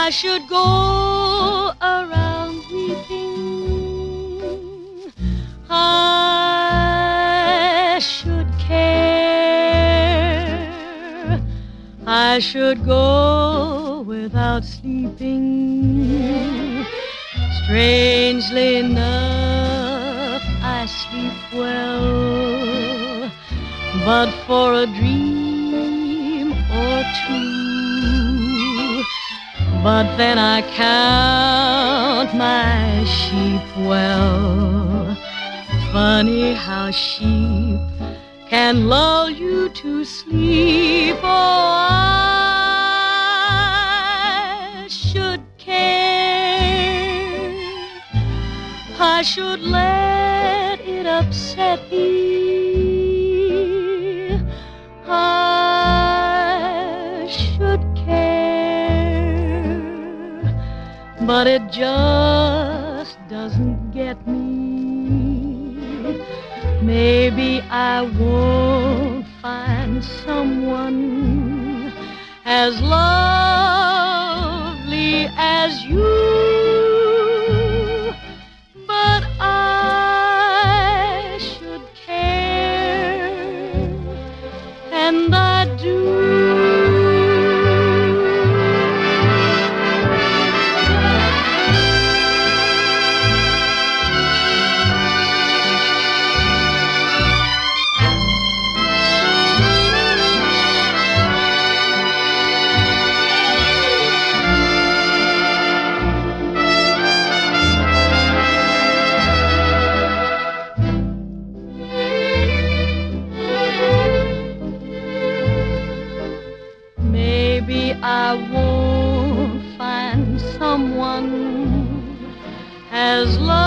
I should go around weeping. I should care. I should go without sleeping. Strangely enough, I sleep well, but for a dream or two. But then I count my sheep well. Funny how sheep can lull you to sleep. Oh, I should care. I should let it upset me. I should care, but it just doesn't get me. Maybe I won't find someone as lovely as you. But I should care, and I do. Maybe I won't find someone as lovely